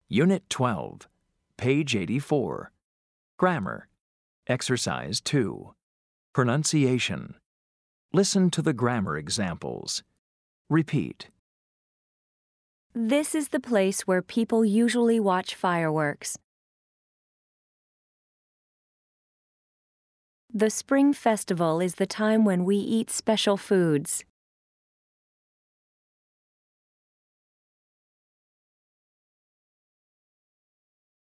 Unit 12, page 84. Grammar. Exercise 2. Pronunciation. Listen to the grammar examples. Repeat. This is the place where people usually watch fireworks. The Spring Festival is the time when we eat special foods.